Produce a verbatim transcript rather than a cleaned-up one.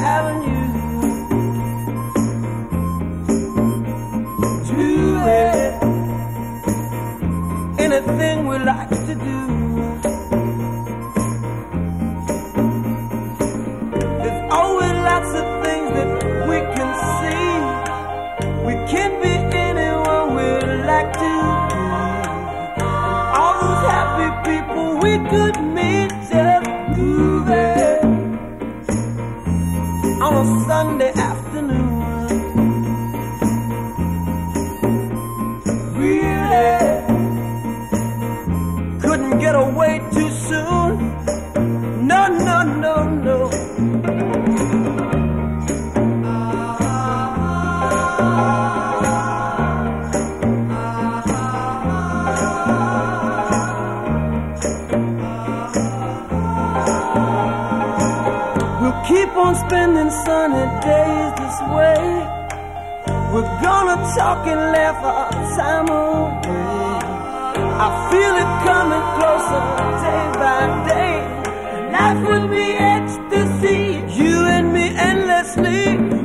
Avenue to it. Anything we like to do. There's always lots of things that we can see. We can be anyone we like to be. All those happy people we could meet just moving on a Sunday afternoon. Really couldn't get away too soon. No, no, no, no. We'll keep on spending sunny days this way. We're gonna talk and laugh our time away. I feel it coming closer day by day. Life would be ecstasy, you and me endlessly.